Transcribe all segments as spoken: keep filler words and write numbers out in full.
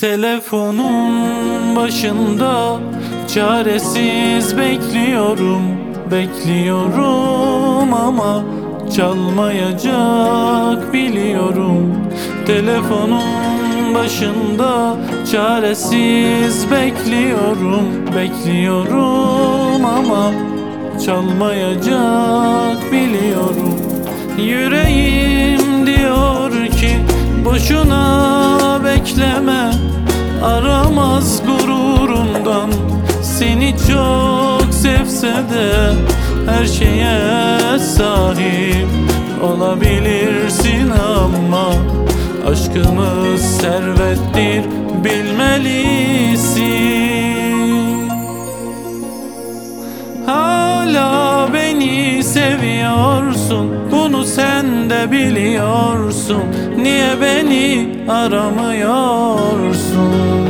Telefonun başında çaresiz bekliyorum, bekliyorum ama çalmayacak biliyorum. Telefonun başında çaresiz bekliyorum, bekliyorum ama çalmayacak biliyorum. Yüreğim diyor ki boşuna bekleme, aramaz gururundan. Seni çok sevse de her şeye sahip olabilirsin ama aşkımız servettir, bilmelisin. Hala beni seviyorsun, bunu sen de biliyorsun. Niye beni aramıyorsun?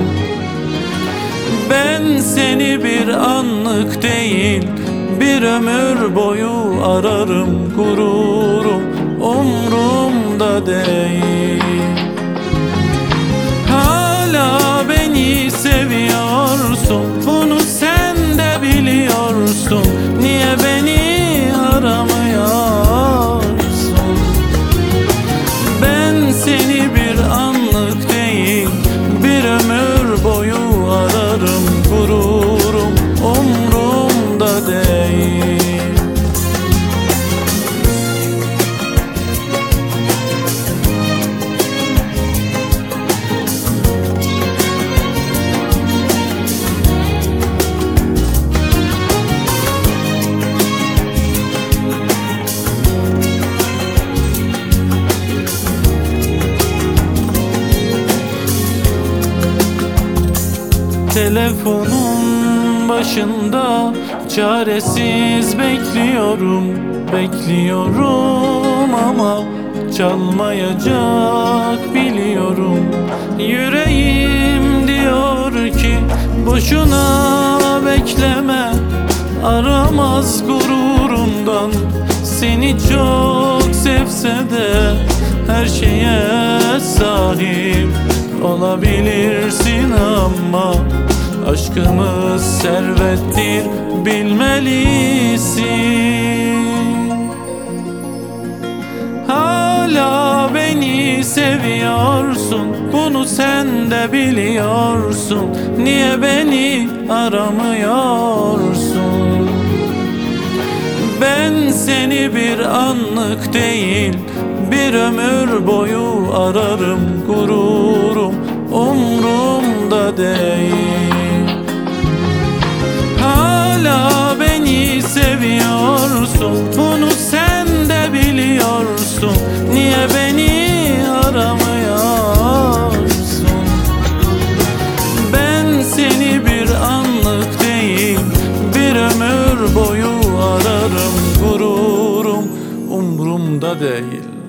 Ben seni bir anlık değil, bir ömür boyu ararım. Gururum umrumda değil. Hala beni seviyorsun, bunu sen de biliyorsun. Niye beni aramıyorsun? Ben seni bir anlık değil, bir ömür boyu ararım. Gururum umrumda değil. Telefonun başında çaresiz bekliyorum, bekliyorum ama çalmayacak biliyorum. Yüreğim diyor ki boşuna bekleme, aramaz gururundan. Seni çok sevse de her şeye sahip olabilirsin ama aşkımız servettir, bilmelisin. Hala beni seviyorsun, bunu sen de biliyorsun. Niye beni aramıyorsun? Ben seni bir anlık değil, bir ömür boyu ararım. Gururum umrumda değil. Hala beni seviyorsun, bunu sen de biliyorsun. Niye beni aramıyorsun? Ben seni bir anlık değil, bir ömür boyu ararım. Gururum umrumda değil.